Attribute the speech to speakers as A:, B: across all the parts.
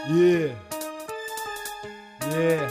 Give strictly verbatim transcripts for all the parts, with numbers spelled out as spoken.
A: Yeah. Yeah.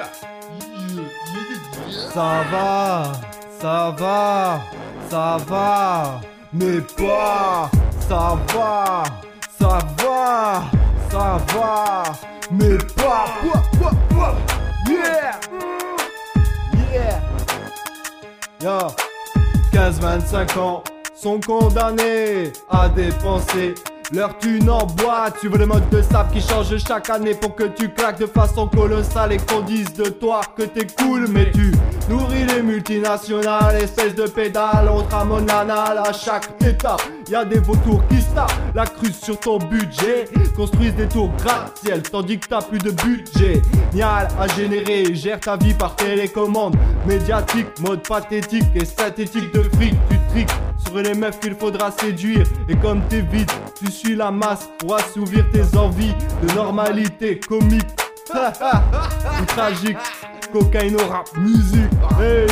A: Ça va, ça va, ça va, mais pas. Ça va, ça va, ça va, mais pas. Yeah. Yeah. Yo. quinze vingt-cinq ans sont condamnés à dépenser leur thune en boîte. Tu veux le mode de sable qui change chaque année pour que tu craques de façon colossale et qu'on dise de toi que t'es cool, mais tu nourris les multinationales, espèce de pédale, on te ramène anal à chaque étape. Y'a des vautours qui se tapent la cruce sur ton budget, construisent des tours gratte-ciel tandis que t'as plus de budget. Nial à générer, gère ta vie par télécommande médiatique, mode pathétique et synthétique de fric. Tu triques sur les meufs qu'il faudra séduire, et comme t'es vite, tu suis la masse pour assouvir tes envies de normalité comique. Ou tragique, cocaïne au rap, musique, hey.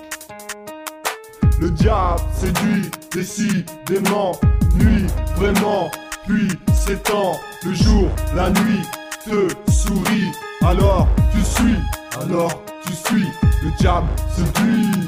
A: Le diable séduit décidément, nuit vraiment, puis s'étend. Le jour, la nuit te sourit, alors tu suis, alors tu suis. Le diable séduit.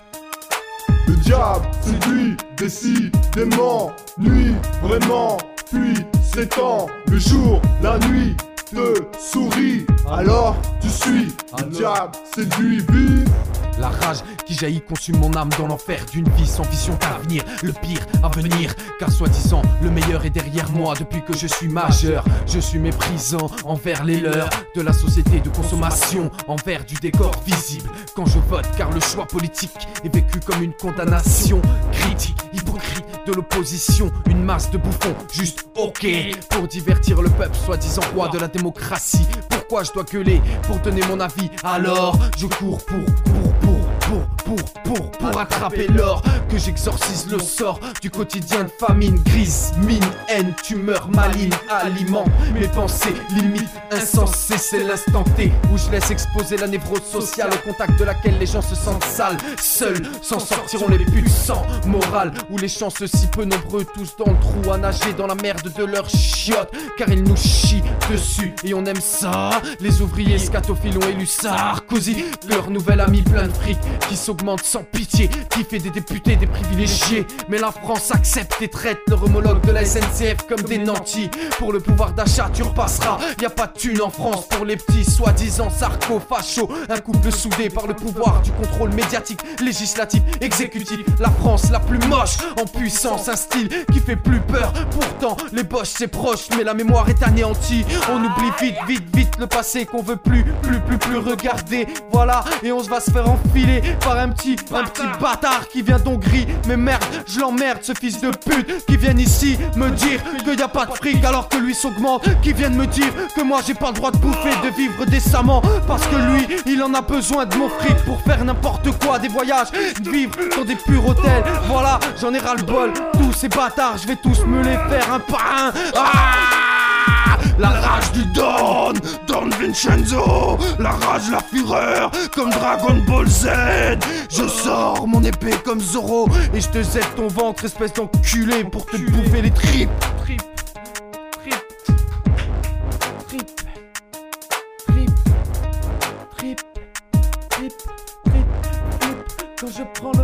A: Le diable séduit décidément, nuit vraiment, puis s'étend. Le jour, la nuit te sourit, alors tu suis. Le diable séduit, vive.
B: La rage qui jaillit consume mon âme dans l'enfer d'une vie sans vision d'avenir. Le pire à venir, car soi-disant le meilleur est derrière moi. Depuis que je suis majeur, je suis méprisant envers les leurs de la société de consommation, envers du décor visible. Quand je vote, car le choix politique est vécu comme une condamnation. Critique, hypocrite de l'opposition, une masse de bouffons, juste ok pour divertir le peuple, soi-disant roi de la démocratie. Pourquoi je dois gueuler pour donner mon avis? Alors je cours pour, pour, pour, pour, pour, pour, pour attraper l'or, que j'exorcise le sort du quotidien de famine. Grise, mine, haine, tumeur maligne alimente mes pensées, limite insensées. C'est l'instant T où je laisse exposer la névrose sociale, au contact de laquelle les gens se sentent sales. Seuls s'en sortiront les puissants, morale où les chanceux si peu nombreux, tous dans le trou à nager dans la merde de leur chiotte, car ils nous chient dessus et on aime ça. Les ouvriers scatophiles ont élu Sarkozy, leur nouvel ami plein de fric qui s'augmente sans pitié, qui fait des députés des privilégiés. Mais la France accepte et traite leur homologue de la S N C F comme des nantis. Pour le pouvoir d'achat tu repasseras, y a pas de thune en France pour les petits soi-disant sarco-fachos. Un couple soudé par le pouvoir du contrôle médiatique, législatif, exécutif. La France la plus moche en puissance, un style qui fait plus peur. Pourtant les boches c'est proche, mais la mémoire est anéantie. On oublie vite, vite, vite le passé qu'on veut plus, plus, plus, plus regarder. Voilà, et on se va se faire enfiler par un petit, un petit bâtard qui vient d'Hongrie. Mais merde, je l'emmerde ce fils de pute qui vient ici me dire qu'il y a pas de fric alors que lui s'augmente. Qui viennent me dire que moi j'ai pas le droit de bouffer, de vivre décemment, parce que lui il en a besoin de mon fric pour faire n'importe quoi, des voyages, de vivre dans des purs hôtels. Voilà, j'en ai ras le bol, tous ces bâtards je vais tous me les faire un par un. Ah, la rage du Don, Don Vincenzo, la rage, la fureur, comme Dragon Ball Z. Je sors mon épée comme Zoro et je te zèle ton ventre, espèce d'enculé, pour te bouffer les tripes. Tripes, tripes, tripes, tripes, tripes, tripes, tripes, tripes. Quand je prends